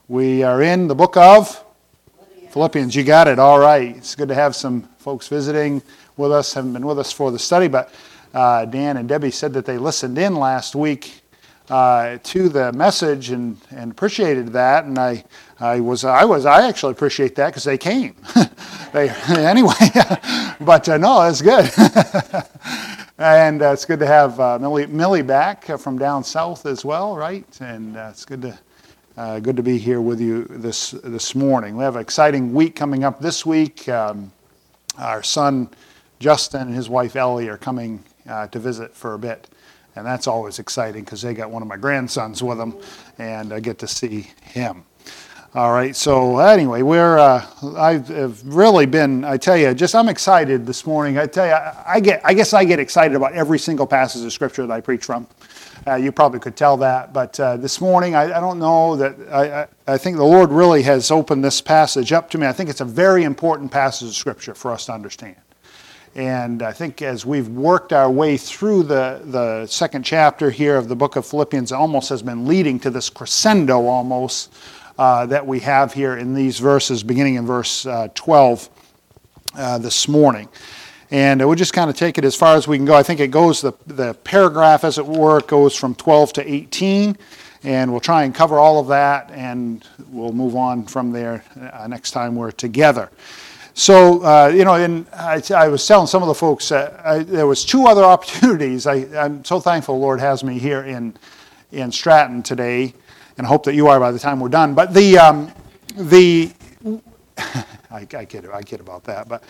We are in the book of Philippians. You got it. All right. It's good to have some folks visiting with us. Haven't been with us for the study, but Dan and Debbie said that they listened in last week to the message and appreciated that. And I actually appreciate that because they came. Anyway, but no, that's good. And it's good to have Millie back from down south as well, right? And it's good to be here with you this morning. We have an exciting week coming up this week. Our son Justin and his wife Ellie are coming to visit for a bit, and that's always exciting because they got one of my grandsons with them, and I get to see him. All right. So anyway, I've really been. I tell you, I'm excited this morning. I tell you, I guess I get excited about every single passage of Scripture that I preach from. You probably could tell that, but this morning, I don't know that, I think the Lord really has opened this passage up to me. I think it's a very important passage of Scripture for us to understand. And I think as we've worked our way through the second chapter here of the book of Philippians, it almost has been leading to this crescendo almost that we have here in these verses, beginning in verse 12 this morning. And we'll just kind of take it as far as we can go. I think it goes, the paragraph as it were, goes from 12 to 18. And we'll try and cover all of that, and we'll move on from there next time we're together. So, and I was telling some of the folks, there was two other opportunities. I'm so thankful the Lord has me here in Stratton today, and I hope that you are by the time we're done. But I kid about that, but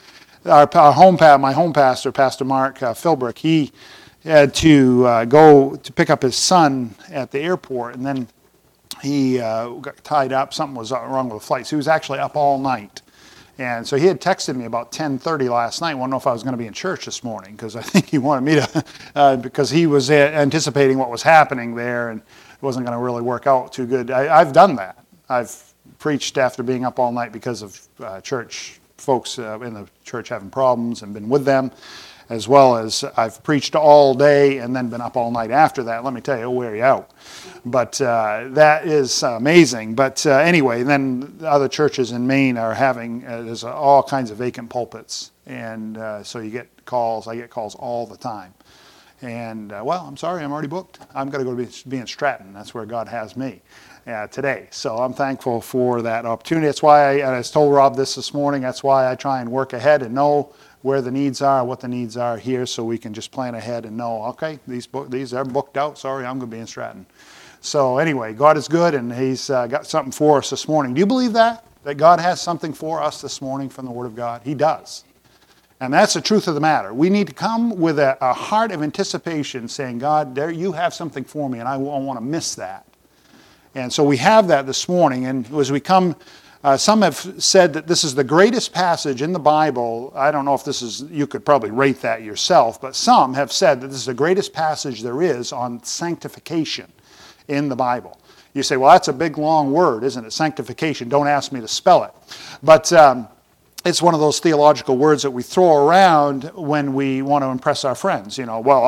my home pastor, Pastor Mark Philbrick, he had to go to pick up his son at the airport, and then he got tied up. Something was wrong with the flight, so he was actually up all night. And so he had texted me about 10:30 last night. I want to know if I was going to be in church this morning, because I think he wanted me to, because he was anticipating what was happening there, and it wasn't going to really work out too good. I've done that. I've preached after being up all night because of church folks in the church having problems, and been with them, as well as I've preached all day and then been up all night after that. Let me tell you, it'll wear you out. But that is amazing. But anyway, then the other churches in Maine are having, there's all kinds of vacant pulpits. And so you get calls, I get calls all the time. And, I'm sorry, I'm already booked. I'm going to go be in Stratton. That's where God has me today. So I'm thankful for that opportunity. That's why I told Rob this morning, that's why I try and work ahead and know where the needs are, what the needs are here, so we can just plan ahead and know, okay, these are booked out. Sorry, I'm going to be in Stratton. So anyway, God is good, and He's got something for us this morning. Do you believe that? That God has something for us this morning from the Word of God? He does. And that's the truth of the matter. We need to come with a heart of anticipation, saying, God, there you have something for me, and I won't want to miss that. And so we have that this morning, and as we come, some have said that this is the greatest passage in the Bible. I don't know if you could probably rate that yourself, but some have said that this is the greatest passage there is on sanctification in the Bible. You say, well, that's a big, long word, isn't it? Sanctification. Don't ask me to spell it. But it's one of those theological words that we throw around when we want to impress our friends.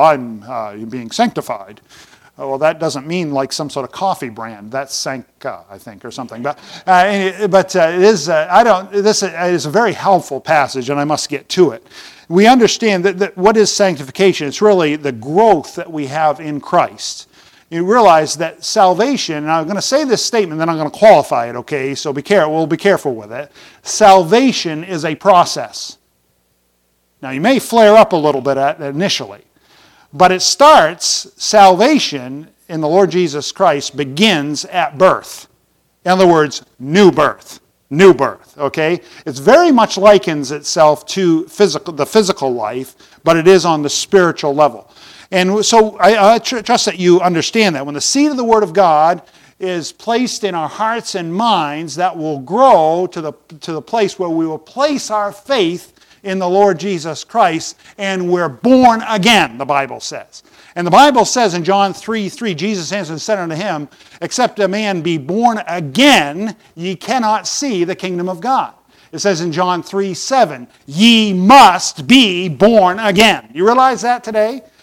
I'm being sanctified. Well, that doesn't mean like some sort of coffee brand. That's Sanka, I think, or something. But it is. This is a very helpful passage, and I must get to it. We understand that what is sanctification? It's really the growth that we have in Christ. You realize that salvation, and I'm going to say this statement, then I'm going to qualify it, okay? So we'll be careful with it. Salvation is a process. Now, you may flare up a little bit initially, but it starts, salvation in the Lord Jesus Christ begins at birth. In other words, new birth, okay? It very much likens itself to the physical life, but it is on the spiritual level. And so I trust that you understand that. When the seed of the Word of God is placed in our hearts and minds, that will grow to the place where we will place our faith in the Lord Jesus Christ, and we're born again, the Bible says. And the Bible says in John 3:3, Jesus answered and said unto him, except a man be born again, ye cannot see the kingdom of God. It says in John 3:7, ye must be born again. You realize that today?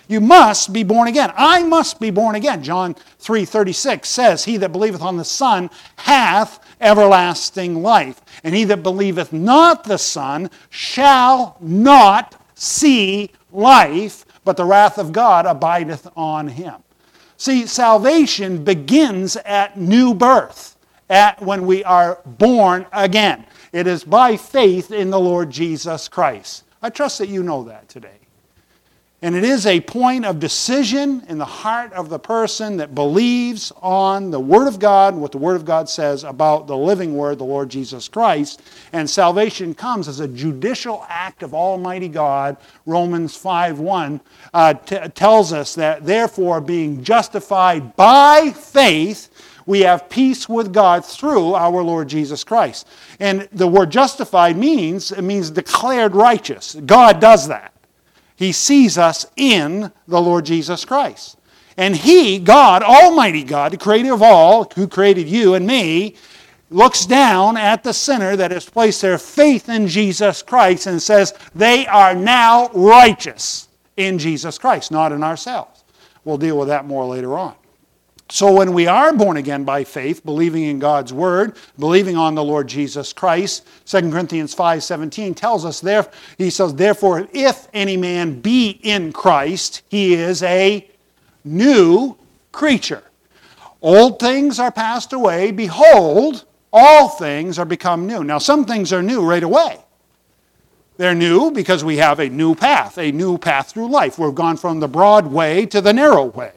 You must be born again. I must be born again. John 3:36 says, he that believeth on the Son hath everlasting life. And he that believeth not the Son shall not see life, but the wrath of God abideth on him. See, salvation begins at new birth, at when we are born again. It is by faith in the Lord Jesus Christ. I trust that you know that today. And it is a point of decision in the heart of the person that believes on the Word of God, what the Word of God says about the living Word, the Lord Jesus Christ. And salvation comes as a judicial act of Almighty God. Romans 5:1 tells us that, therefore, being justified by faith, we have peace with God through our Lord Jesus Christ. And the word justified means declared righteous. God does that. He sees us in the Lord Jesus Christ. And He, God, Almighty God, the Creator of all, who created you and me, looks down at the sinner that has placed their faith in Jesus Christ and says, they are now righteous in Jesus Christ, not in ourselves. We'll deal with that more later on. So when we are born again by faith, believing in God's Word, believing on the Lord Jesus Christ, 2 Corinthians 5:17 tells us, he says, therefore, if any man be in Christ, he is a new creature. Old things are passed away. Behold, all things are become new. Now, some things are new right away. They're new because we have a new path through life. We've gone from the broad way to the narrow way.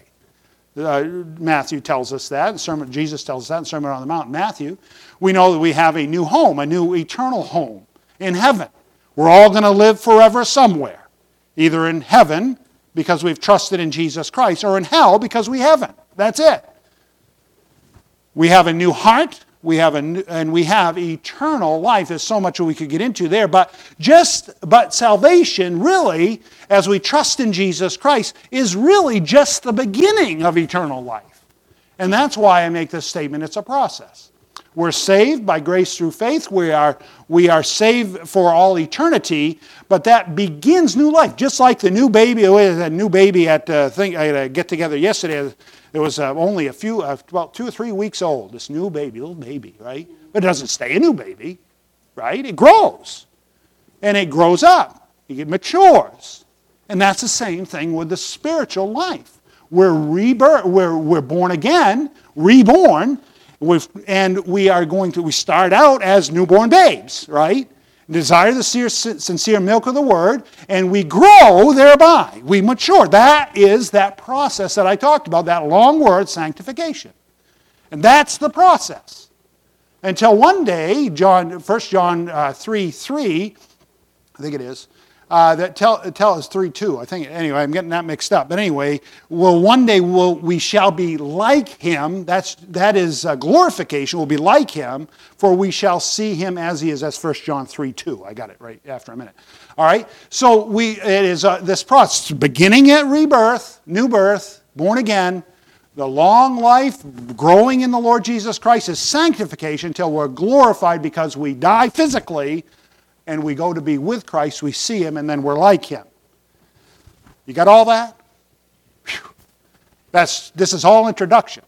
Matthew tells us that. Jesus tells us that in Sermon on the Mount. Matthew, we know that we have a new home, a new eternal home in heaven. We're all going to live forever somewhere. Either in heaven because we've trusted in Jesus Christ, or in hell because we haven't. That's it. We have a new heart. We have eternal life. There's so much we could get into there. But salvation really, as we trust in Jesus Christ, is really just the beginning of eternal life. And that's why I make this statement. It's a process. We're saved by grace through faith. We are saved for all eternity, but that begins new life. Just like the new baby, at a get-together yesterday. It was only about 2 or 3 weeks old, this new baby, little baby, right? But it doesn't stay a new baby, right? It grows. And it grows up. It matures. And that's the same thing with the spiritual life. We're born again, reborn, and we start out as newborn babes, right? Desire the sincere milk of the Word, and we grow thereby. We mature. That is that process that I talked about, that long word, sanctification. And that's the process. Until one day, 1 John 3:3, I think it is, that tells 3:2. I think, anyway, I'm getting that mixed up. But anyway, one day we shall be like Him. That is glorification. We'll be like Him, for we shall see Him as He is. That's 1 John 3:2. I got it right after a minute. All right? So it is this process, beginning at rebirth, new birth, born again, the long life, growing in the Lord Jesus Christ is sanctification until we're glorified because we die physically, and we go to be with Christ, we see Him, and then we're like Him. You got all that? Whew. This is all introduction.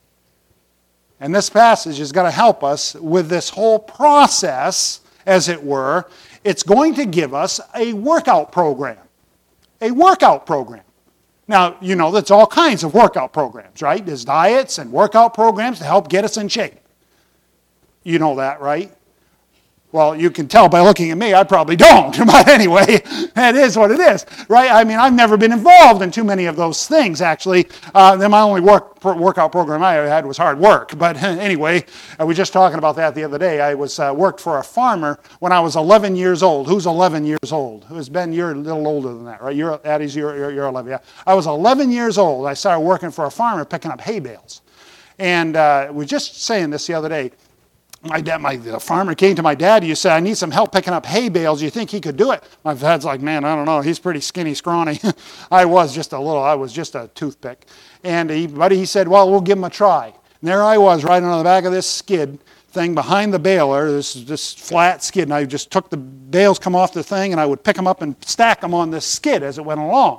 And this passage is going to help us with this whole process, as it were. It's going to give us a workout program. A workout program. Now, you know, that's all kinds of workout programs, right? There's diets and workout programs to help get us in shape. You know that, right? Well, you can tell by looking at me, I probably don't. But anyway, that is what it is, right? I mean, I've never been involved in too many of those things, actually. My only workout program I had was hard work. But anyway, I was just talking about that the other day. I worked for a farmer when I was 11 years old. Who's 11 years old? Who's Ben? You're a little older than that, right? You're 11, yeah. I was 11 years old. I started working for a farmer picking up hay bales. And we were just saying this the other day. The farmer came to my dad. He said, I need some help picking up hay bales. Do you think he could do it? My dad's like, man, I don't know. He's pretty skinny, scrawny. I was just a toothpick. And he said, well, we'll give him a try. And there I was riding on the back of this skid thing behind the baler, this flat skid. And I just took the bales come off the thing, and I would pick them up and stack them on this skid as it went along.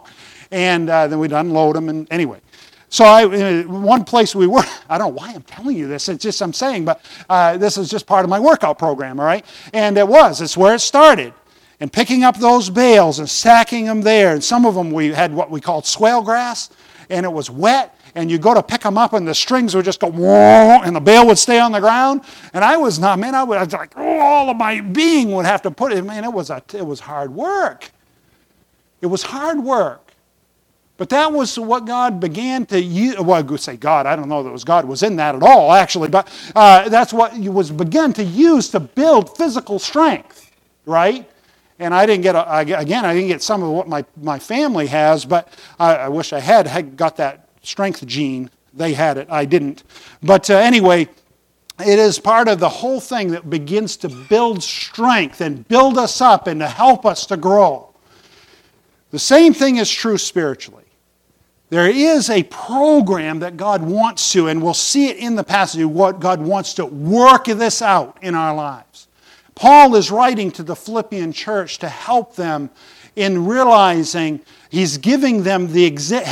And then we'd unload them. And anyway, so one place we were, I don't know why I'm telling you this, it's just I'm saying, but this is just part of my workout program, all right? And it's where it started. And picking up those bales and stacking them there. And some of them we had what we called swale grass, and it was wet. And you go to pick them up, and the strings would just go, whoa, and the bale would stay on the ground. And I was like, oh, all of my being would have to put it. Man, it was hard work. It was hard work. But that was what God began to use. Well, I would say God. I don't know that it was God was in that at all, actually. But that's what He was begun to use to build physical strength, right? And I didn't get some of what my family has, but I wish I had got that strength gene. They had it. I didn't. But anyway, it is part of the whole thing that begins to build strength and build us up and to help us to grow. The same thing is true spiritually. There is a program that God wants to, and we'll see it in the passage, what God wants to work this out in our lives. Paul is writing to the Philippian church to help them in realizing has given them the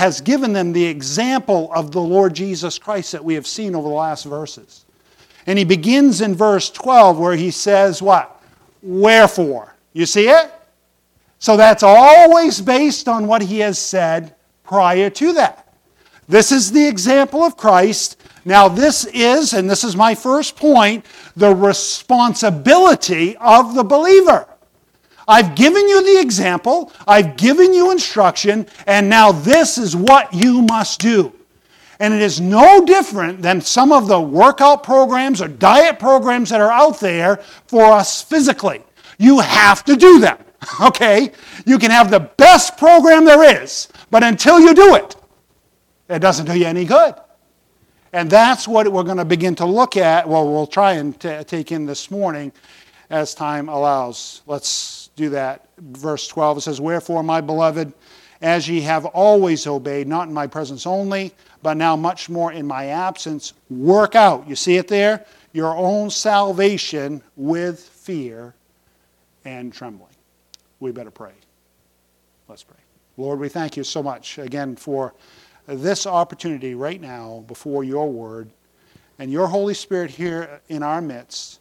example of the Lord Jesus Christ that we have seen over the last verses. And he begins in verse 12 where he says what? Wherefore. You see it? So that's always based on what he has said prior to that. This is the example of Christ. Now this is, and this is my first point, the responsibility of the believer. I've given you the example, I've given you instruction, and now this is what you must do. And it is no different than some of the workout programs or diet programs that are out there for us physically. You have to do them, okay? You can have the best program there is, but until you do it, it doesn't do you any good. And that's what we're going to begin to look at. Well, we'll try and take in this morning as time allows. Let's do that. Verse 12, it says, Wherefore, my beloved, as ye have always obeyed, not in my presence only, but now much more in my absence, work out, you see it there, your own salvation with fear and trembling. We better pray. Let's pray. Lord, we thank you so much again for this opportunity right now before your word and your Holy Spirit here in our midst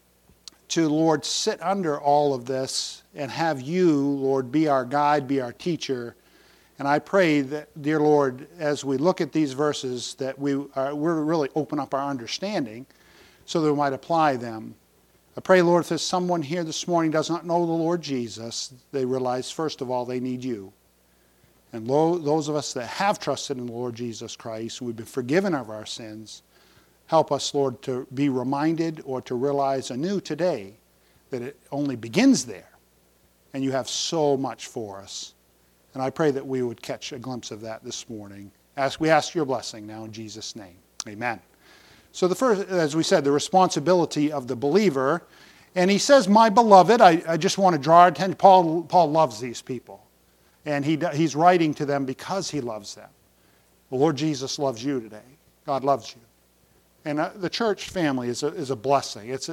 to, Lord, sit under all of this and have you, Lord, be our guide, be our teacher. And I pray that, dear Lord, as we look at these verses, that we're really open up our understanding so that we might apply them. I pray, Lord, if there's someone here this morning does not know the Lord Jesus, they realize, first of all, they need you. And those of us that have trusted in the Lord Jesus Christ, we've been forgiven of our sins, help us, Lord, to be reminded or to realize anew today that it only begins there. And you have so much for us. And I pray that we would catch a glimpse of that this morning. We ask your blessing now in Jesus' name. Amen. So the first, as we said, the responsibility of the believer. And he says, my beloved, I just want to draw our attention. Paul loves these people. And he's writing to them because he loves them. The Lord Jesus loves you today. God loves you. And the church family is a blessing. It's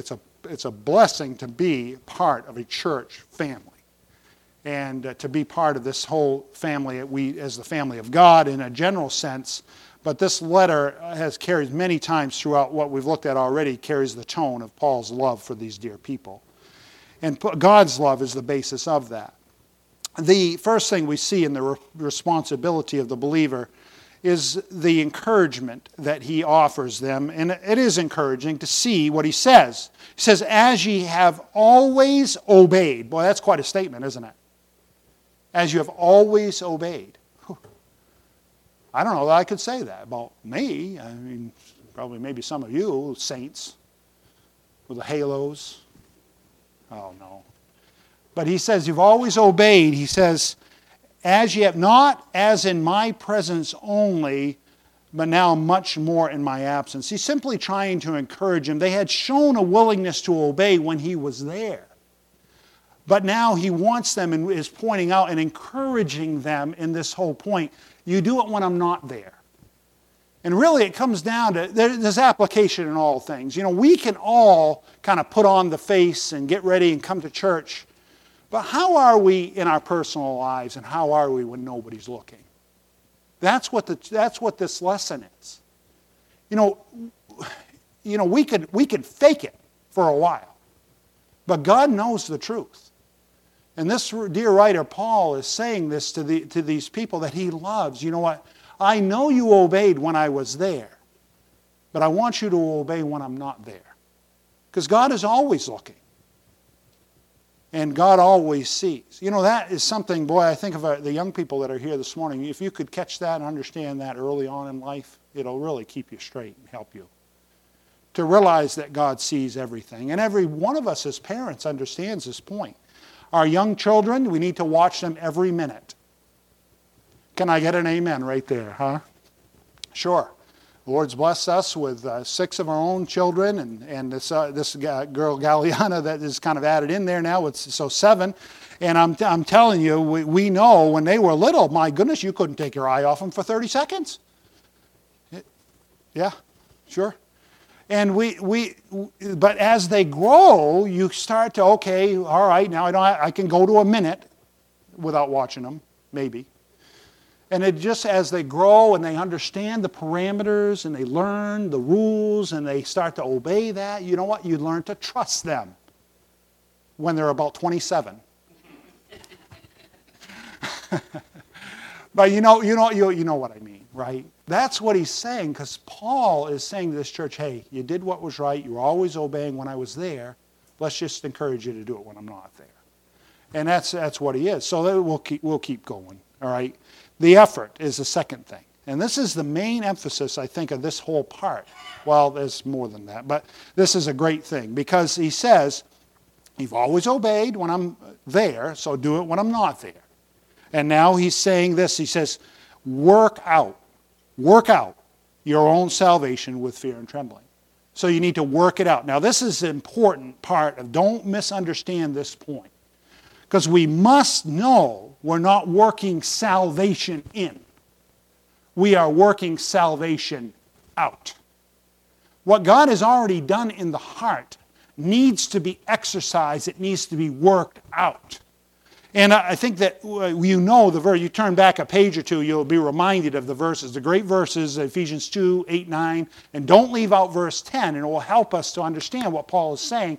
a blessing to be part of a church family. And to be part of this whole family, we as the family of God in a general sense. But this letter carries many times throughout what we've looked at already, carries the tone of Paul's love for these dear people. And God's love is the basis of that. The first thing we see in the responsibility of the believer is the encouragement that he offers them. And it is encouraging to see what he says. He says, as ye have always obeyed. Boy, that's quite a statement, isn't it? As you have always obeyed. Whew. I don't know that I could say that about me. I mean, probably maybe some of you, saints, with the halos. Oh, no. But he says, you've always obeyed. He says, as ye have not as in my presence only, but now much more in my absence. He's simply trying to encourage them. They had shown a willingness to obey when he was there. But now he wants them and is pointing out and encouraging them in this whole point. You do it when I'm not there. And really it comes down to, there's application in all things. You know, we can all kind of put on the face and get ready and come to church. But how are we in our personal lives, and how are we when nobody's looking? That's what this lesson is. We could fake it for a while, but God knows the truth. And this dear writer, Paul, is saying this to these people that he loves. You know what? I know you obeyed when I was there, but I want you to obey when I'm not there. Because God is always looking. And God always sees. That is something, boy, I think of the young people that are here this morning. If you could catch that and understand that early on in life, it'll really keep you straight and help you. To realize that God sees everything. And every one of us as parents understands this point. Our young children, we need to watch them every minute. Can I get an amen right there, huh? Sure. The Lord's blessed us with 6 of our own children, and this girl Galliana that is kind of added in there now. So 7. And I'm telling you, we know when they were little, my goodness, you couldn't take your eye off them for 30 seconds. Yeah, sure. And but as they grow, you start to, okay, all right, now I can go to a minute without watching them, maybe. And it just, as they grow and they understand the parameters and they learn the rules and they start to obey that, you know what? You learn to trust them when they're about 27. But you know what I mean, right? That's what he's saying, because Paul is saying to this church, hey, you did what was right. You were always obeying when I was there. Let's just encourage you to do it when I'm not there. And that's what he is. So we'll keep going, all right? The effort is the second thing. And this is the main emphasis, I think, of this whole part. Well, there's more than that, but this is a great thing, because he says, you've always obeyed when I'm there, so do it when I'm not there. And now he's saying this. He says, work out your own salvation with fear and trembling. So you need to work it out. Now this is the important part of, don't misunderstand this point. Because we must know we're not working salvation in. We are working salvation out. What God has already done in the heart needs to be exercised. It needs to be worked out. And I think that the verse, you turn back a page or two, you'll be reminded of the verses, the great verses, Ephesians 2, 8, 9, and don't leave out verse 10, and it will help us to understand what Paul is saying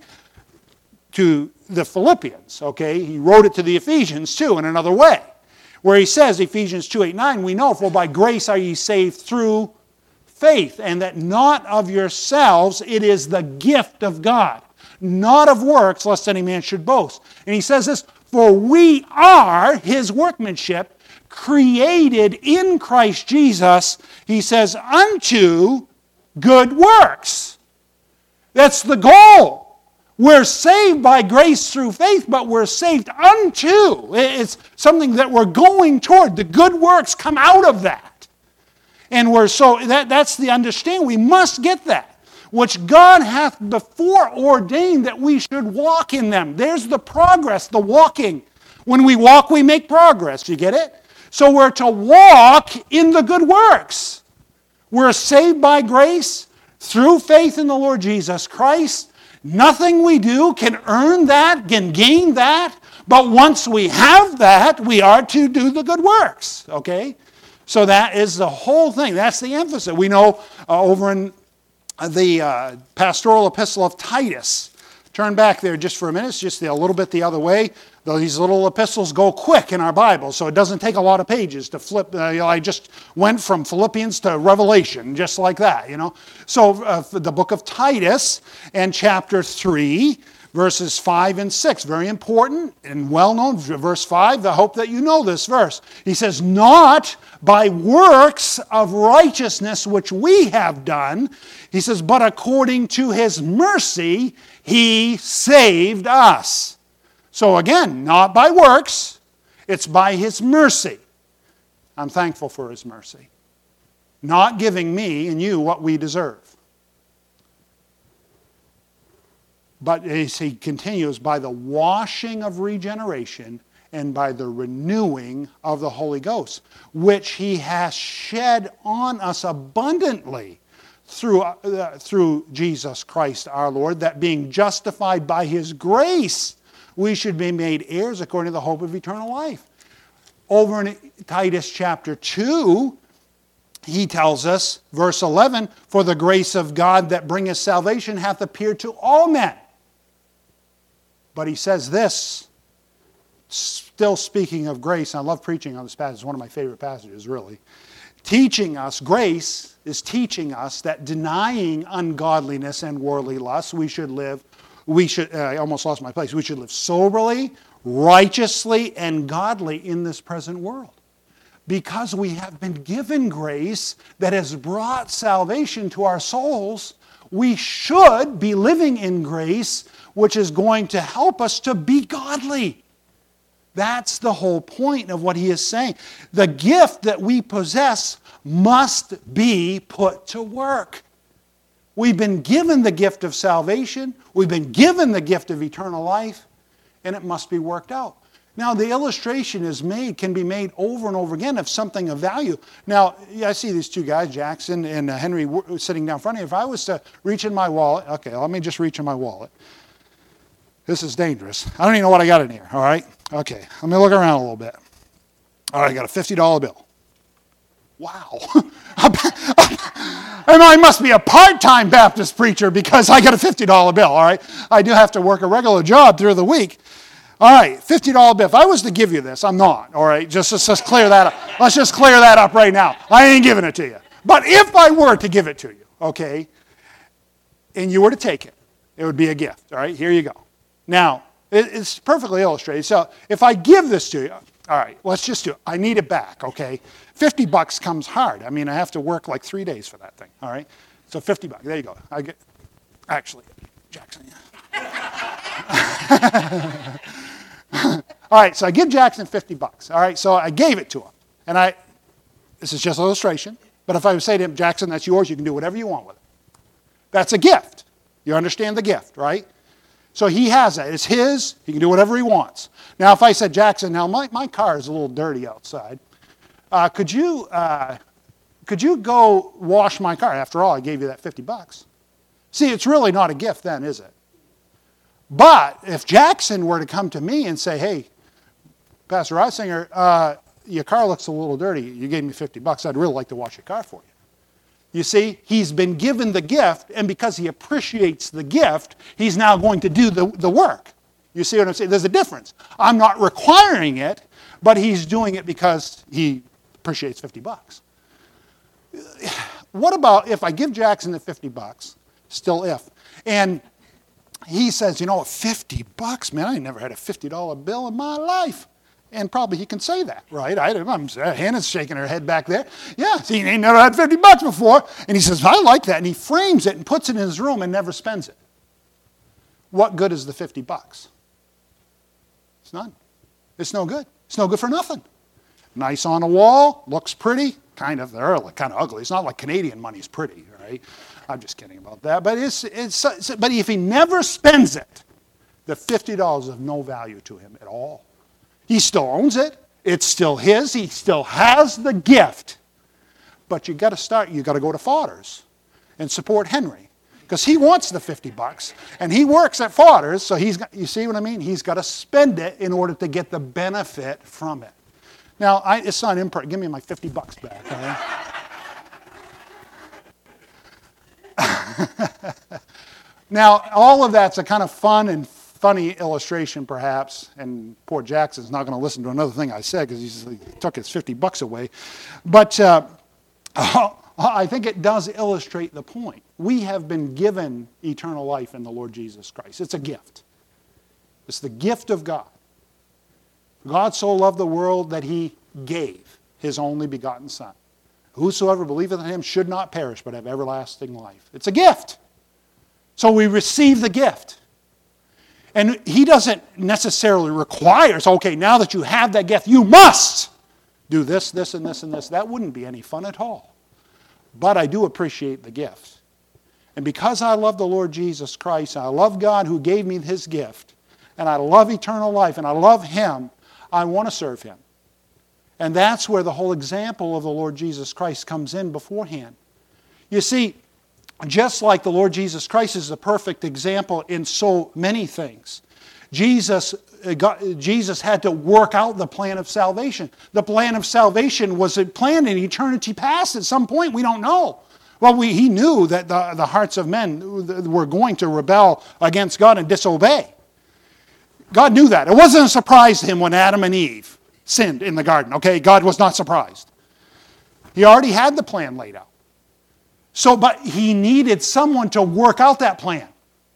to the Philippians, okay? He wrote it to the Ephesians too in another way, where he says, Ephesians 2, 8, 9, we know, for by grace are ye saved through faith, and that not of yourselves, it is the gift of God, not of works, lest any man should boast. And he says this, for we are his workmanship, created in Christ Jesus, he says, unto good works. That's the goal. We're saved by grace through faith, but we're saved unto. It's something that we're going toward. The good works come out of that. And that's the understanding. We must get that. Which God hath before ordained that we should walk in them. There's the progress, the walking. When we walk, we make progress. You get it? So we're to walk in the good works. We're saved by grace through faith in the Lord Jesus Christ. Nothing we do can earn that, can gain that. But once we have that, we are to do the good works. Okay? So that is the whole thing. That's the emphasis. We know over in the pastoral epistle of Titus. Turn back there just for a minute. It's just a little bit the other way. Though these little epistles go quick in our Bible, so it doesn't take a lot of pages to flip. I just went from Philippians to Revelation, just like that, So the book of Titus and chapter 3, verses 5 and 6. Very important and well-known. Verse 5, I hope that you know this verse. He says, not by works of righteousness which we have done, he says, but according to his mercy, he saved us. So again, not by works, it's by his mercy. I'm thankful for his mercy. Not giving me and you what we deserve. But as he continues, by the washing of regeneration and by the renewing of the Holy Ghost, which he has shed on us abundantly through Jesus Christ our Lord, that being justified by his grace, we should be made heirs according to the hope of eternal life. Over in Titus chapter 2, he tells us, verse 11, for the grace of God that bringeth salvation hath appeared to all men. But he says this, still speaking of grace, and I love preaching on this passage, it's one of my favorite passages, really. Teaching us, grace is teaching us that denying ungodliness and worldly lusts, I almost lost my place, we should live soberly, righteously, and godly in this present world. Because we have been given grace that has brought salvation to our souls, we should be living in grace, which is going to help us to be godly. That's the whole point of what he is saying. The gift that we possess must be put to work. We've been given the gift of salvation. We've been given the gift of eternal life, and it must be worked out. Now, the illustration can be made over and over again of something of value. Now, I see these two guys, Jackson and Henry, sitting down front of me. If I was to reach in my wallet, okay, let me just reach in my wallet. This is dangerous. I don't even know what I got in here, all right? Okay, let me look around a little bit. All right, I got a $50 bill. Wow. I must be a part-time Baptist preacher because I got a $50 bill, all right? I do have to work a regular job through the week. All right, $50 bill. If I was to give you this, I'm not, all right? Let's clear that up. Let's just clear that up right now. I ain't giving it to you. But if I were to give it to you, okay, and you were to take it, it would be a gift, all right? Here you go. Now, it's perfectly illustrated. So if I give this to you, all right, let's just do it. I need it back, okay? $50 comes hard. I mean, I have to work like 3 days for that thing, all right? So $50, there you go. Jackson, yeah. All right, so I give Jackson $50. All right, so I gave it to him. And this is just an illustration, but if I would say to him, Jackson, that's yours, you can do whatever you want with it. That's a gift. You understand the gift, right? So he has that. It's his. He can do whatever he wants. Now, if I said, Jackson, now my car is a little dirty outside. Could you go wash my car? After all, I gave you that $50. See, it's really not a gift then, is it? But if Jackson were to come to me and say, hey, Pastor Reisinger, your car looks a little dirty. You gave me $50. I'd really like to wash your car for you. You see, he's been given the gift, and because he appreciates the gift, he's now going to do the work. You see what I'm saying? There's a difference. I'm not requiring it, but he's doing it because he appreciates $50. What about if I give Jackson the $50, still if, and he says, you know what, $50, man, I never had a $50 bill in my life. And probably he can say that, right? Hannah's shaking her head back there. Yeah, see, he ain't never had $50 before. And he says, I like that. And he frames it and puts it in his room and never spends it. What good is the $50? It's none. It's no good. It's no good for nothing. Nice on a wall, looks pretty, kind of ugly. It's not like Canadian money's pretty, right? I'm just kidding about that. But but if he never spends it, the $50 is of no value to him at all. He still owns it. It's still his. He still has the gift. But you've got to go to Fodder's and support Henry. Because he wants the $50. And he works at Fodder's, so you see what I mean? He's got to spend it in order to get the benefit from it. Now, it's not imperfect. Give me my $50 back, all right? Now, all of that's a kind of fun and funny illustration, perhaps, and poor Jackson's not going to listen to another thing I said because he took his $50 away. But I think it does illustrate the point. We have been given eternal life in the Lord Jesus Christ. It's a gift. It's the gift of God. God so loved the world that he gave his only begotten Son. Whosoever believeth in him should not perish but have everlasting life. It's a gift. So we receive the gift. And he doesn't necessarily require us, okay, now that you have that gift, you must do this, this, and this, and this. That wouldn't be any fun at all. But I do appreciate the gift. And because I love the Lord Jesus Christ, and I love God who gave me his gift, and I love eternal life, and I love him, I want to serve him. And that's where the whole example of the Lord Jesus Christ comes in beforehand. You see, just like the Lord Jesus Christ is the perfect example in so many things, Jesus had to work out the plan of salvation. The plan of salvation was planned in eternity past at some point. We don't know. Well, he knew that the hearts of men were going to rebel against God and disobey. God knew that. It wasn't a surprise to him when Adam and Eve sinned in the garden. Okay, God was not surprised. He already had the plan laid out. But he needed someone to work out that plan.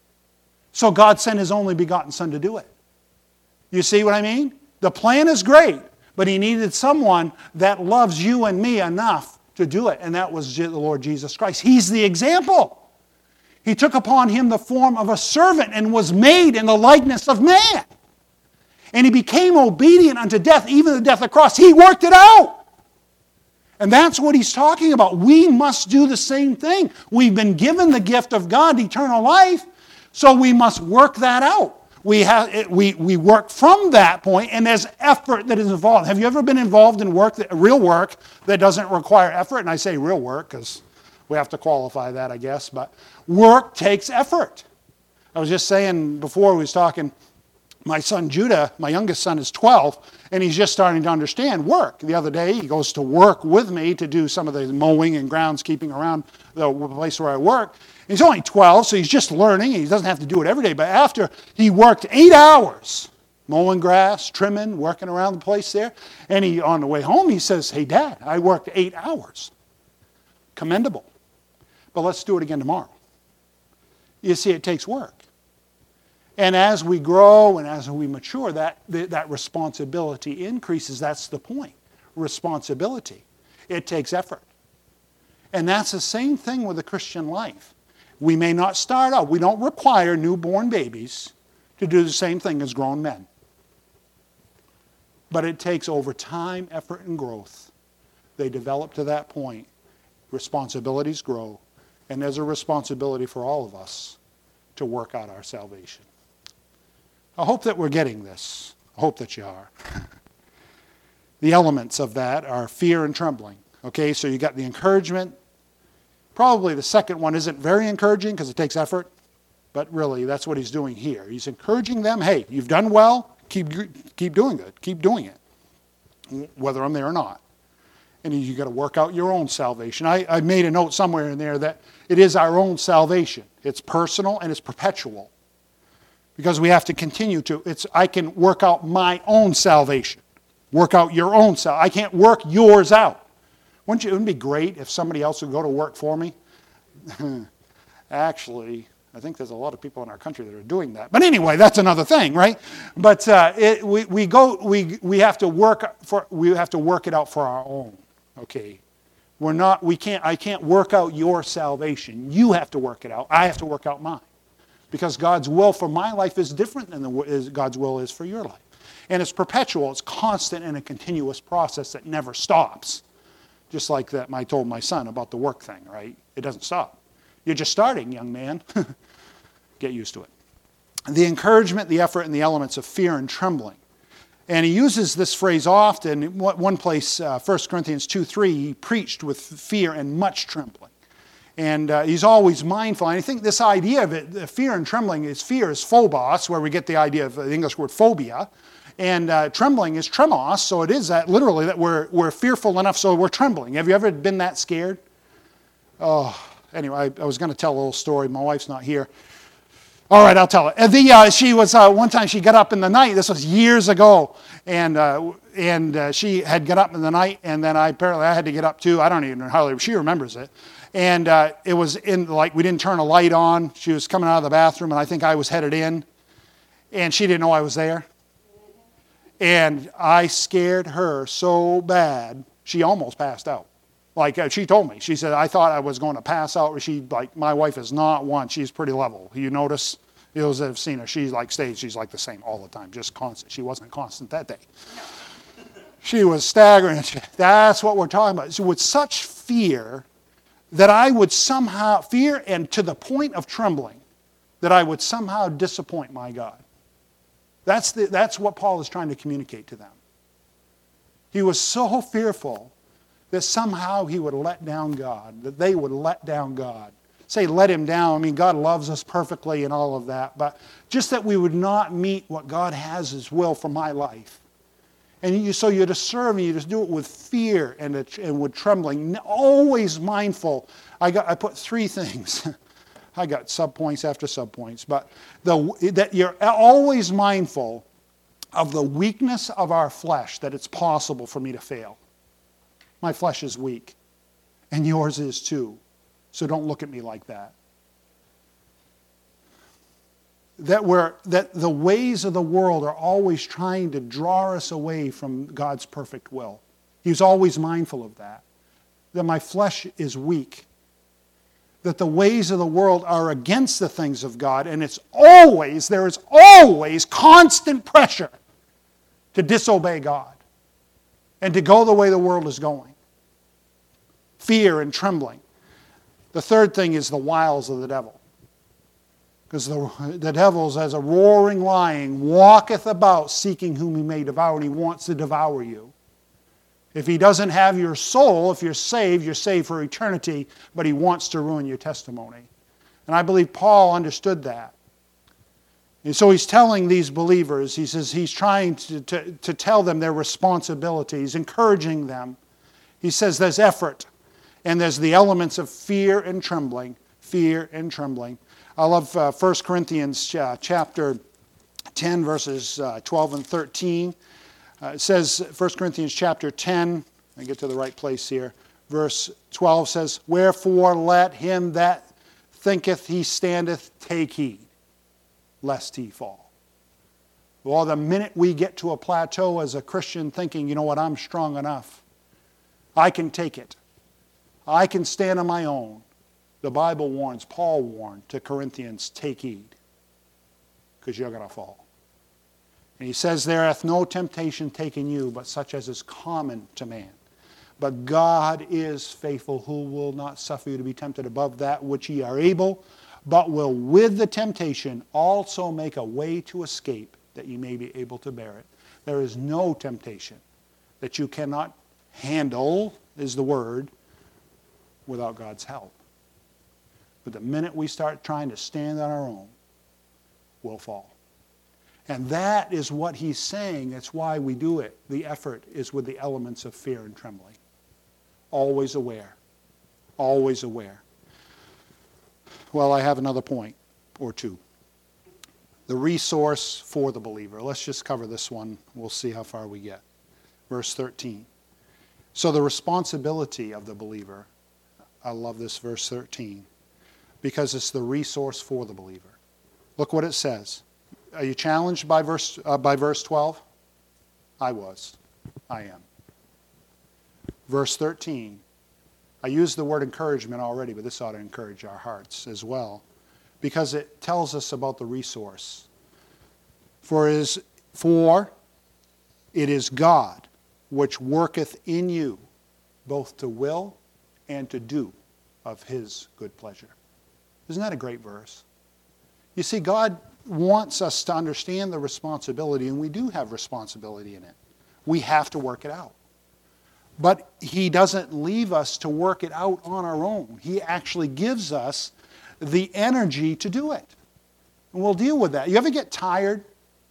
So God sent his only begotten Son to do it. You see what I mean? The plan is great, but he needed someone that loves you and me enough to do it, and that was the Lord Jesus Christ. He's the example. He took upon him the form of a servant and was made in the likeness of man. And he became obedient unto death, even the death of the cross. He worked it out. And that's what he's talking about. We must do the same thing. We've been given the gift of God, eternal life, so we must work that out. We work from that point, and there's effort that is involved. Have you ever been involved in real work that doesn't require effort? And I say real work because we have to qualify that, I guess. But work takes effort. I was just saying before we was talking, my son Judah, my youngest son, is 12, and he's just starting to understand work. The other day, he goes to work with me to do some of the mowing and groundskeeping around the place where I work. He's only 12, so he's just learning. He doesn't have to do it every day. But after he worked 8 hours mowing grass, trimming, working around the place there, and on the way home, he says, "Hey, Dad, I worked 8 hours. Commendable. But let's do it again tomorrow." You see, it takes work. And as we grow and as we mature, that responsibility increases. That's the point. Responsibility. It takes effort. And that's the same thing with the Christian life. We may not start out. We don't require newborn babies to do the same thing as grown men. But it takes over time, effort, and growth. They develop to that point. Responsibilities grow. And there's a responsibility for all of us to work out our salvation. I hope that we're getting this. I hope that you are. The elements of that are fear and trembling. Okay, so you got the encouragement. Probably the second one isn't very encouraging because it takes effort, but really that's what he's doing here. He's encouraging them, hey, you've done well, keep doing it, keep doing it, whether I'm there or not. And you got to work out your own salvation. I made a note somewhere in there that it is our own salvation. It's personal and it's perpetual. Because we have to continue to, I can work out my own salvation. Work out your own salvation. I can't work yours out. Wouldn't it be great if somebody else would go to work for me? Actually, I think there's a lot of people in our country that are doing that. But anyway, that's another thing, right? But we have to work it out for our own. Okay, I can't work out your salvation. You have to work it out. I have to work out mine. Because God's will for my life is different than God's will is for your life. And it's perpetual, it's constant and a continuous process that never stops. Just like that I told my son about the work thing, right? It doesn't stop. You're just starting, young man. Get used to it. The encouragement, the effort, and the elements of fear and trembling. And he uses this phrase often. In one place, 1 Corinthians 2:3, he preached with fear and much trembling. And he's always mindful. And I think this idea of it, fear and trembling, fear is phobos, where we get the idea of the English word phobia. And trembling is tremos, so it is that literally that we're fearful enough so we're trembling. Have you ever been that scared? Oh, anyway, I was going to tell a little story. My wife's not here. All right, I'll tell it. She was one time she got up in the night. This was years ago, and she had got up in the night, and then I had to get up too. I don't even know how she remembers it. And it was we didn't turn a light on. She was coming out of the bathroom, and I think I was headed in, and she didn't know I was there. And I scared her so bad, she almost passed out. She told me, she said, I thought I was going to pass out. My wife is not one. She's pretty level. You notice, those that have seen her, she's the same all the time, just constant. She wasn't constant that day. She was staggering. That's what we're talking about. So with such fear that I would somehow, fear and to the point of trembling, that I would somehow disappoint my God. That's what Paul is trying to communicate to them. He was so fearful that somehow he would let down God, that they would let down God. say let him down. I mean, God loves us perfectly and all of that. But just that we would not meet what God has as will for my life. And so you're to serve and you just do it with fear and with trembling. Always mindful. I put 3 things. I got subpoints after subpoints. But that you're always mindful of the weakness of our flesh, that it's possible for me to fail. My flesh is weak. And yours is too. So don't look at me like that. That the ways of the world are always trying to draw us away from God's perfect will. He was always mindful of that. That my flesh is weak. That the ways of the world are against the things of God, and there is always constant pressure to disobey God and to go the way the world is going. Fear and trembling. The third thing is the wiles of the devil. Because the devil, as a roaring lion, walketh about seeking whom he may devour, and he wants to devour you. If he doesn't have your soul, if you're saved for eternity, but he wants to ruin your testimony. And I believe Paul understood that. And so he's telling these believers, he says he's trying to tell them their responsibilities, encouraging them. He says there's effort, and there's the elements of fear and trembling. Fear and trembling. I love 1 Corinthians chapter 10, verses 12 and 13. It says, 1 Corinthians chapter 10, I get to the right place here, verse 12 says, wherefore let him that thinketh he standeth take heed, lest he fall. Well, the minute we get to a plateau as a Christian thinking, you know what, I'm strong enough. I can take it. I can stand on my own. The Bible warns, Paul warned to Corinthians, take heed, because you're going to fall. And he says, there hath no temptation taken you, but such as is common to man. But God is faithful, who will not suffer you to be tempted above that which ye are able, but will with the temptation also make a way to escape, that ye may be able to bear it. There is no temptation that you cannot handle, is the word, without God's help. But the minute we start trying to stand on our own, we'll fall. And that is what he's saying. That's why we do it. The effort is with the elements of fear and trembling. Always aware. Always aware. Well, I have another point or two. The resource for the believer. Let's just cover this one. We'll see how far we get. Verse 13. So the responsibility of the believer. I love this verse 13. Because it's the resource for the believer. Look what it says. Are you challenged by verse 12? I was. I am. Verse 13. I used the word encouragement already, but this ought to encourage our hearts as well. Because it tells us about the resource. For it is God which worketh in you both to will and to do of his good pleasure. Isn't that a great verse? You see, God wants us to understand the responsibility, and we do have responsibility in it. We have to work it out. But he doesn't leave us to work it out on our own. He actually gives us the energy to do it. And we'll deal with that. You ever get tired?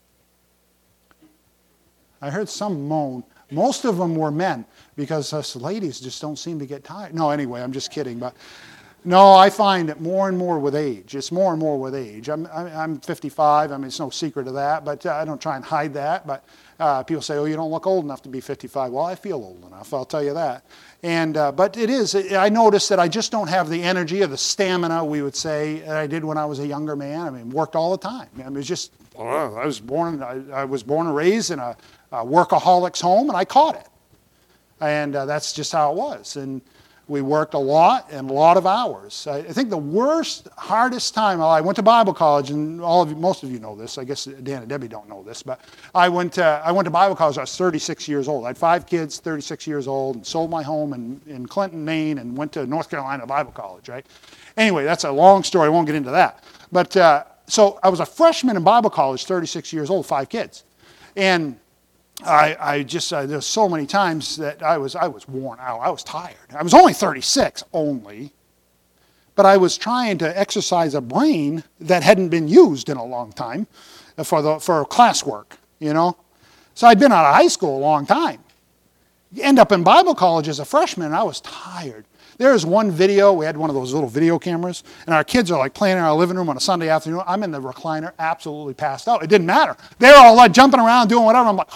I heard some moan. Most of them were men, because us ladies just don't seem to get tired. No, anyway, I'm just kidding. But no, I find it more and more with age. It's more and more with age. I'm 55. I mean, it's no secret of that, but I don't try and hide that. But people say, oh, you don't look old enough to be 55. Well, I feel old enough, I'll tell you that. And but it is. I noticed that I just don't have the energy or the stamina, we would say, that I did when I was a younger man. I mean, worked all the time. I mean, it was just, I was born and raised in a workaholic's home, and I caught it. And that's just how it was. And we worked a lot and a lot of hours. I think the hardest time, I went to Bible college, and most of you know this. I guess Dan and Debbie don't know this, but I went to Bible college. I was 36 years old. I had 5 kids, 36 years old, and sold my home in Clinton, Maine, and went to North Carolina Bible College, right? Anyway, that's a long story. I won't get into that. But so I was a freshman in Bible college, 36 years old, 5 kids. And there's so many times that I was worn out. I was tired. I was only 36, but but I was trying to exercise a brain that hadn't been used in a long time for classwork, you know. So I'd been out of high school a long time. You end up in Bible college as a freshman, and I was tired. There was one video, we had one of those little video cameras, and our kids are like playing in our living room on a Sunday afternoon. I'm in the recliner, absolutely passed out. It didn't matter. They're all like jumping around, doing whatever. I'm like,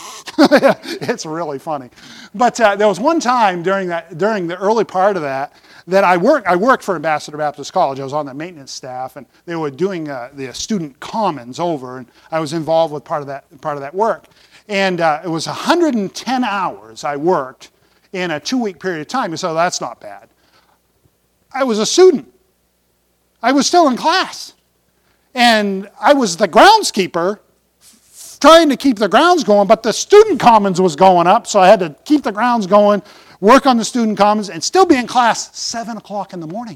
it's really funny. But there was one time during the early part of that I worked for Ambassador Baptist College. I was on the maintenance staff, and they were doing the student commons over, and I was involved with part of that work. And it was 110 hours I worked in a 2-week period of time. So that's not bad. I was a student. I was still in class. And I was the groundskeeper trying to keep the grounds going, but the student commons was going up, so I had to keep the grounds going, work on the student commons, and still be in class 7 o'clock in the morning.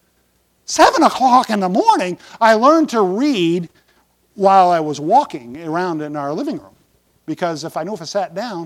7 o'clock in the morning, I learned to read while I was walking around in our living room. Because if I sat down,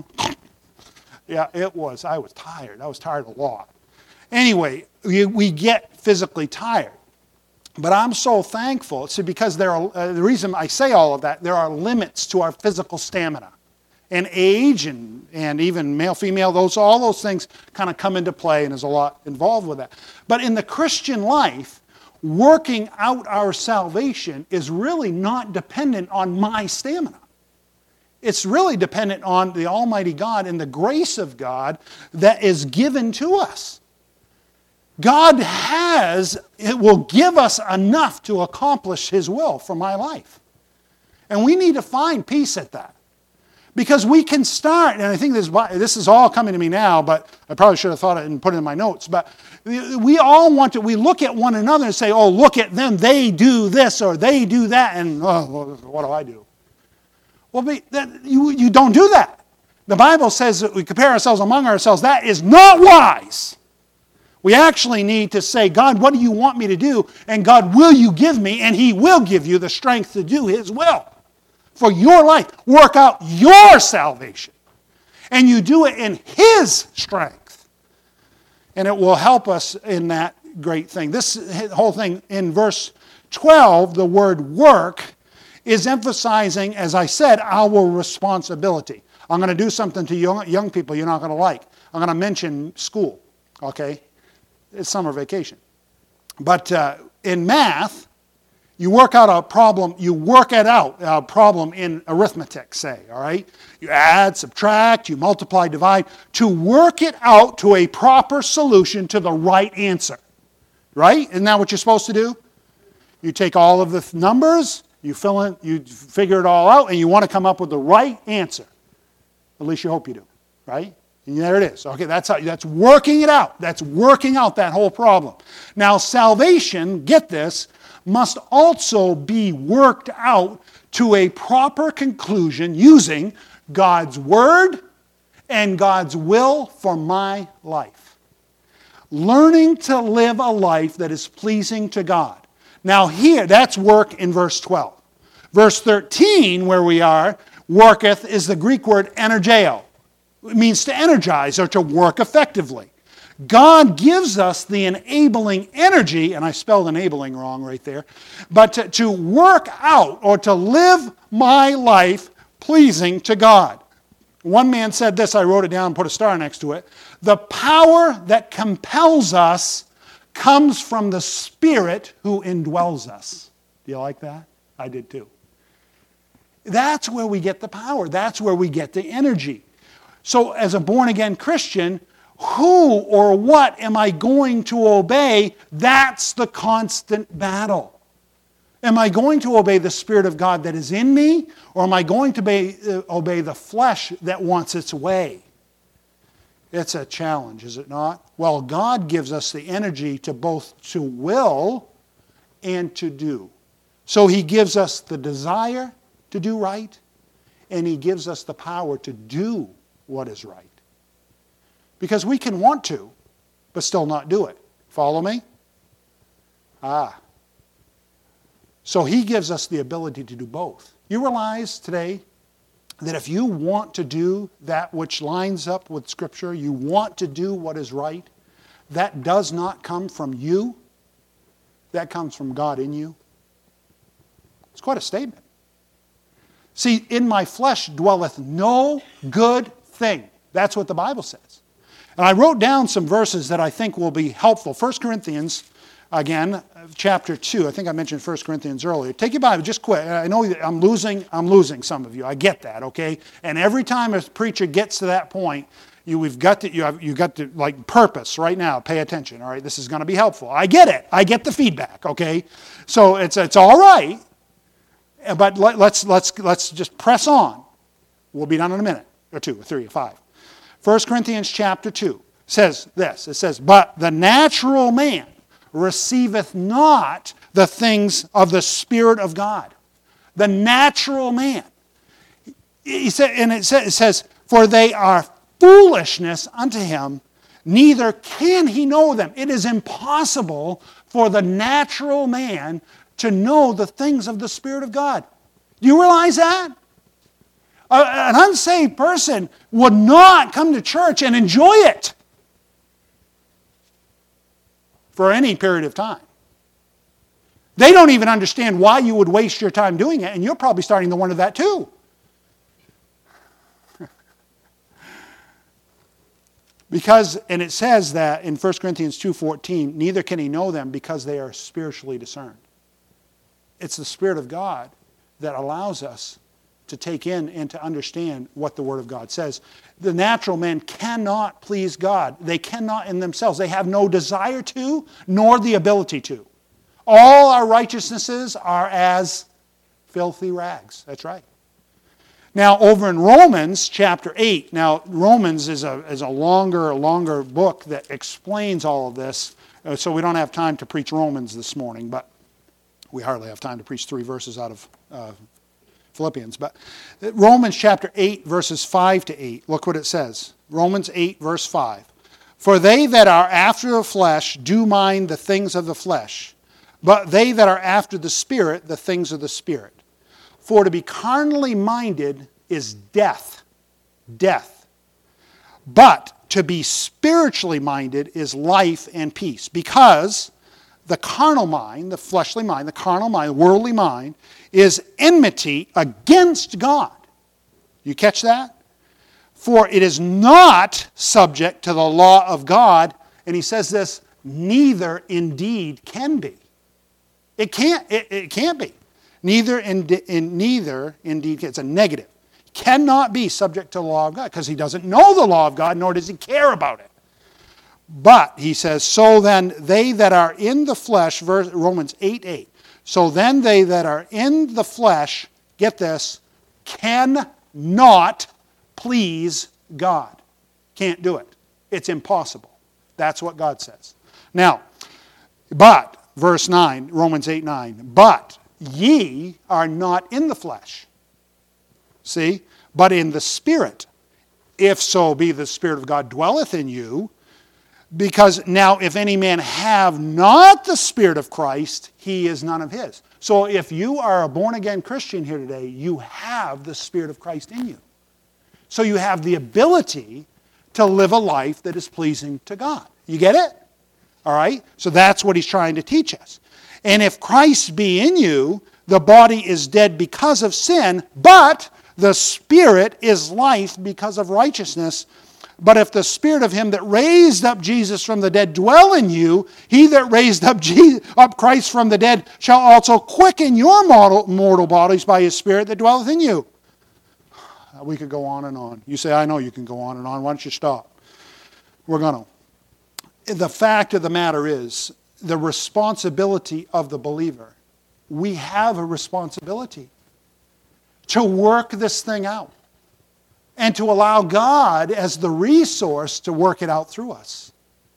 I was tired. I was tired a lot. Anyway, we get physically tired. But I'm so thankful. See, because the reason I say all of that, there are limits to our physical stamina. And age and even male, female, all those things kind of come into play, and there's a lot involved with that. But in the Christian life, working out our salvation is really not dependent on my stamina. It's really dependent on the Almighty God and the grace of God that is given to us. God will give us enough to accomplish His will for my life. And we need to find peace at that. Because we can start, and I think this is all coming to me now, but I probably should have thought it and put it in my notes, but we look at one another and say, oh, look at them, they do this or they do that, and what do I do? Well, you don't do that. The Bible says that we compare ourselves among ourselves. That is not wise. We actually need to say, God, what do you want me to do? And God, will you give me? And He will give you the strength to do His will for your life. Work out your salvation. And you do it in His strength. And it will help us in that great thing. This whole thing in verse 12, the word work, is emphasizing, as I said, our responsibility. I'm going to do something to young people you're not going to like. I'm going to mention school, okay? It's summer vacation. But in math, you work out a problem in arithmetic, say, all right? You add, subtract, you multiply, divide, to work it out to a proper solution to the right answer, right? Isn't that what you're supposed to do? You take all of the numbers, you figure it all out, and you want to come up with the right answer. At least you hope you do, right? And there it is. Okay, that's working it out. That's working out that whole problem. Now, salvation, get this, must also be worked out to a proper conclusion using God's Word and God's will for my life. Learning to live a life that is pleasing to God. Now here, that's work in verse 12. Verse 13, where we are, worketh is the Greek word energeo. It means to energize or to work effectively. God gives us the enabling energy, and I spelled enabling wrong right there, but to work out or to live my life pleasing to God. One man said this, I wrote it down and put a star next to it. The power that compels us comes from the Spirit who indwells us. Do you like that? I did too. That's where we get the power. That's where we get the energy. So as a born-again Christian, who or what am I going to obey? That's the constant battle. Am I going to obey the Spirit of God that is in me, or am I going to obey the flesh that wants its way? It's a challenge, is it not? Well, God gives us the energy to both to will and to do. So He gives us the desire to do right, and He gives us the power to do what is right. Because we can want to, but still not do it. Follow me? So He gives us the ability to do both. You realize today that if you want to do that which lines up with Scripture, you want to do what is right, that does not come from you. that comes from God in you? It's quite a statement. See, in my flesh dwelleth no good thing. That's what the Bible says. And I wrote down some verses that I think will be helpful. 1 Corinthians, again, chapter 2. I think I mentioned 1 Corinthians earlier. Take your Bible, just quick. I know that I'm losing some of you. I get that, okay? And every time a preacher gets to that point, you've got to like purpose right now. Pay attention, all right? This is going to be helpful. I get it. I get the feedback, okay? So it's all right. But let's just press on. We'll be done in a minute, or 2, or 3, or 5. 1 Corinthians chapter 2 says this. It says, but the natural man receiveth not the things of the Spirit of God. The natural man. He said, and it says, for they are foolishness unto him, neither can he know them. It is impossible for the natural man to know the things of the Spirit of God. Do you realize that? An unsaved person would not come to church and enjoy it for any period of time. They don't even understand why you would waste your time doing it, and you're probably starting to wonder that too. Because, and it says that in 1 Corinthians 2:14, neither can he know them because they are spiritually discerned. It's the Spirit of God that allows us to take in and to understand what the Word of God says. The natural man cannot please God. They cannot in themselves. They have no desire to, nor the ability to. All our righteousnesses are as filthy rags. That's right. Now, over in Romans chapter 8, now Romans is a longer book that explains all of this, so we don't have time to preach Romans this morning, but we hardly have time to preach 3 verses out of Philippians. But Romans chapter 8, verses 5 to 8, look what it says. Romans 8, verse 5. For they that are after the flesh do mind the things of the flesh, but they that are after the Spirit, the things of the Spirit. For to be carnally minded is death. Death. But to be spiritually minded is life and peace. Because the carnal mind, the fleshly mind, the carnal mind, the worldly mind, is enmity against God. You catch that? For it is not subject to the law of God, and he says this, neither indeed can be. It can't be. Neither indeed, it's a negative. Cannot be subject to the law of God, because he doesn't know the law of God, nor does he care about it. But, he says, so then they that are in the flesh, Romans 8:8. So then they that are in the flesh, get this, cannot please God. Can't do it. It's impossible. That's what God says. Now, but, verse 9, Romans 8:9, but ye are not in the flesh. See? But in the Spirit, if so be the Spirit of God dwelleth in you. Because now if any man have not the Spirit of Christ, he is none of his. So if you are a born-again Christian here today, you have the Spirit of Christ in you. So you have the ability to live a life that is pleasing to God. You get it? All right? So that's what he's trying to teach us. And if Christ be in you, the body is dead because of sin, but the Spirit is life because of righteousness. But if the Spirit of him that raised up Jesus from the dead dwell in you, he that raised up Christ from the dead shall also quicken your mortal bodies by his Spirit that dwelleth in you. We could go on and on. You say, I know you can go on and on. Why don't you stop? We're going to. The fact of the matter is, the responsibility of the believer. We have a responsibility to work this thing out. And to allow God as the resource to work it out through us.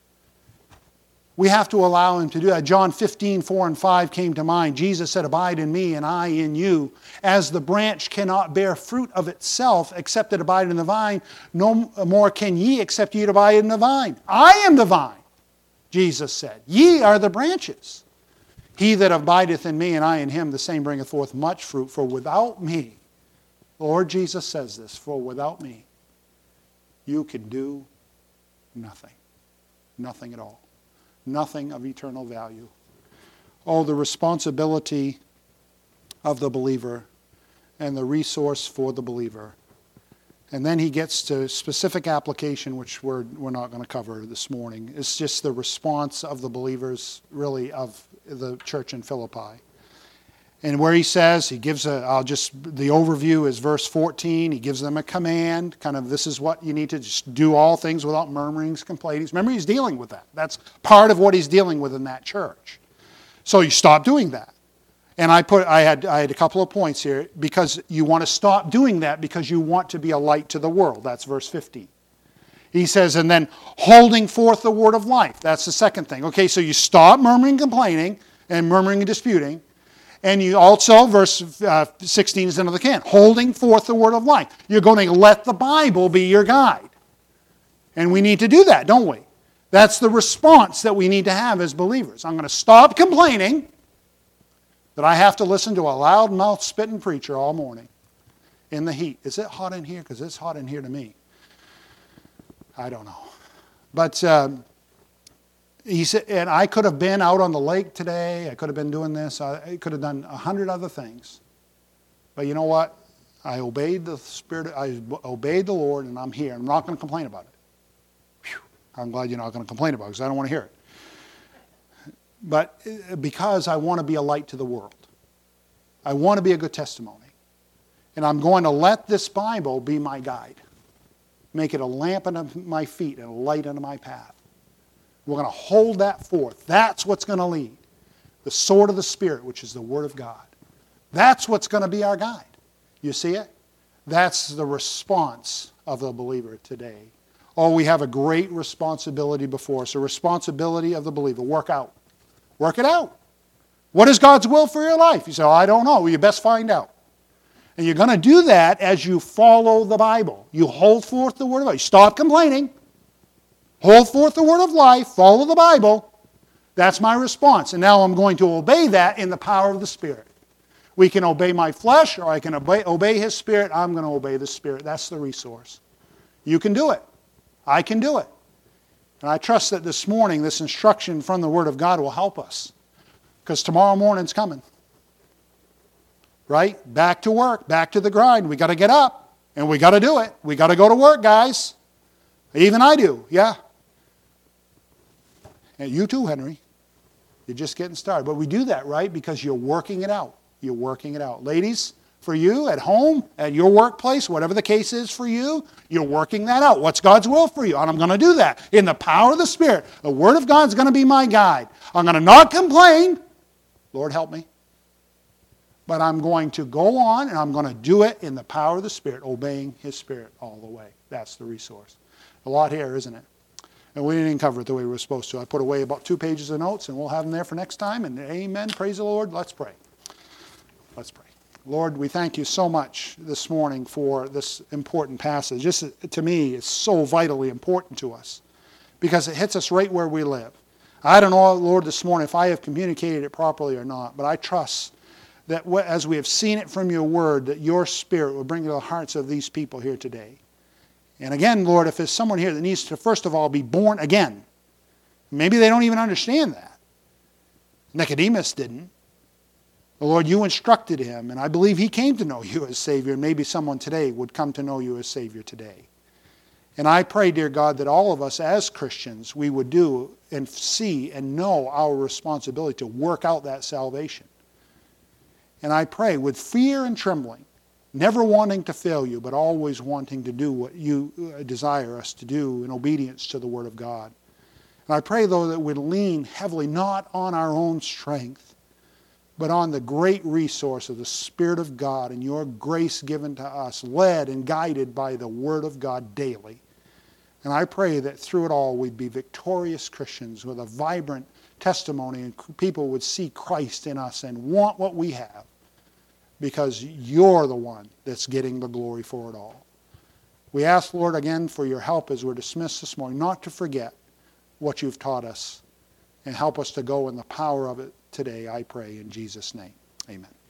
We have to allow him to do that. John 15:4-5 came to mind. Jesus said, abide in me and I in you. As the branch cannot bear fruit of itself except it abide in the vine, no more can ye except ye abide in the vine. I am the vine, Jesus said. Ye are the branches. He that abideth in me and I in him, the same bringeth forth much fruit. For without me, Lord Jesus says this, for without me, you can do nothing. Nothing at all. Nothing of eternal value. Oh, the responsibility of the believer and the resource for the believer. And then he gets to specific application, which we're not going to cover this morning. It's just the response of the believers, really, of the church in Philippi. And where he says, the overview is verse 14. He gives them a command, kind of, this is what you need to just do, all things without murmurings, complainings. Remember, he's dealing with that. That's part of what he's dealing with in that church. So you stop doing that. And I had a couple of points here, because you want to stop doing that because you want to be a light to the world. That's verse 15. He says, and then holding forth the word of life. That's the second thing. Okay, so you stop murmuring, complaining, and murmuring and disputing. And you also, verse 16 is another can, holding forth the word of life. You're going to let the Bible be your guide. And we need to do that, don't we? That's the response that we need to have as believers. I'm going to stop complaining that I have to listen to a loud-mouthed spitting preacher all morning in the heat. Is it hot in here? Because it's hot in here to me. I don't know. But he said, and I could have been out on the lake today. I could have been doing this. I could have done 100 other things. But you know what? I obeyed the Spirit. I obeyed the Lord, and I'm here. I'm not going to complain about it. Whew. I'm glad you're not going to complain about it, because I don't want to hear it. But because I want to be a light to the world. I want to be a good testimony. And I'm going to let this Bible be my guide. Make it a lamp unto my feet and a light unto my path. We're going to hold that forth. That's what's going to lead. The sword of the Spirit, which is the Word of God. That's what's going to be our guide. You see it? That's the response of the believer today. Oh, we have a great responsibility before us. A responsibility of the believer. Work out. Work it out. What is God's will for your life? You say, oh, I don't know. Well, you best find out. And you're going to do that as you follow the Bible. You hold forth the word of life. Stop complaining. Hold forth the word of life. Follow the Bible. That's my response. And now I'm going to obey that in the power of the Spirit. We can obey my flesh, or I can obey His Spirit. I'm going to obey the Spirit. That's the resource. You can do it. I can do it. And I trust that this morning, this instruction from the Word of God will help us. Because tomorrow morning's coming. Right? Back to work. Back to the grind. We got to get up. And we got to do it. We got to go to work, guys. Even I do. Yeah. And you too, Henry. You're just getting started. But we do that, right? Because you're working it out. You're working it out. Ladies, for you, at home, at your workplace, whatever the case is for you, you're working that out. What's God's will for you? And I'm going to do that in the power of the Spirit. The Word of God's going to be my guide. I'm going to not complain. Lord, help me. But I'm going to go on, and I'm going to do it in the power of the Spirit, obeying His Spirit all the way. That's the resource. A lot here, isn't it? And we didn't even cover it the way we were supposed to. I put away about 2 pages of notes, and we'll have them there for next time. And amen. Praise the Lord. Let's pray. Let's pray. Lord, we thank you so much this morning for this important passage. This, to me, is so vitally important to us because it hits us right where we live. I don't know, Lord, this morning if I have communicated it properly or not, but I trust that as we have seen it from your word, that your Spirit will bring to the hearts of these people here today. And again, Lord, if there's someone here that needs to, first of all, be born again, maybe they don't even understand that. Nicodemus didn't. But Lord, you instructed him, and I believe he came to know you as Savior, and maybe someone today would come to know you as Savior today. And I pray, dear God, that all of us as Christians, we would do and see and know our responsibility to work out that salvation. And I pray with fear and trembling, never wanting to fail you, but always wanting to do what you desire us to do in obedience to the Word of God. And I pray, though, that we'd lean heavily not on our own strength, but on the great resource of the Spirit of God and your grace given to us, led and guided by the Word of God daily. And I pray that through it all we'd be victorious Christians with a vibrant testimony, and people would see Christ in us and want what we have because you're the one that's getting the glory for it all. We ask, Lord, again for your help as we're dismissed this morning, not to forget what you've taught us, and help us to go in the power of it today, I pray in Jesus' name. Amen.